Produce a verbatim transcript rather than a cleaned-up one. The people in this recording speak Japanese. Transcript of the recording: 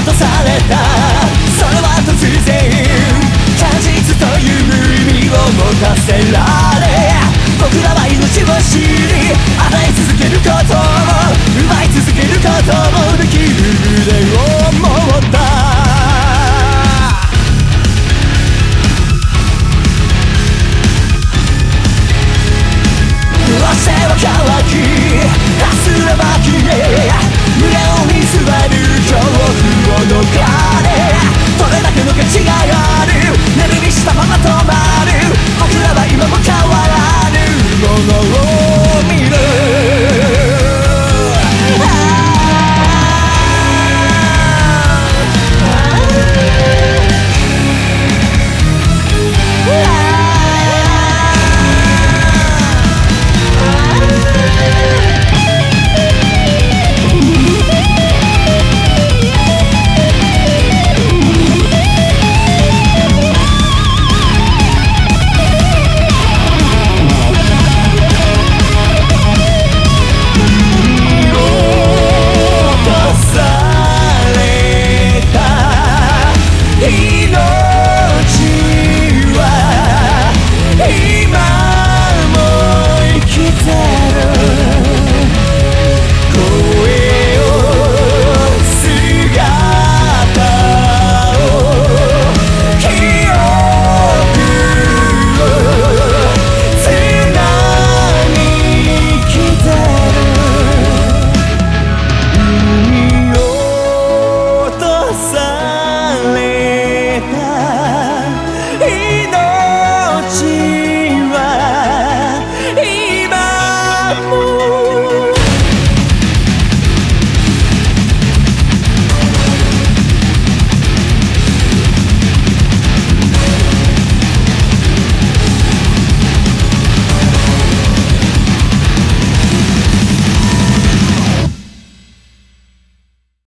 落とされた。それは突然果実という意味を持たせられ、僕らは命を知り与え続けることも奪い続けることもできるで思った。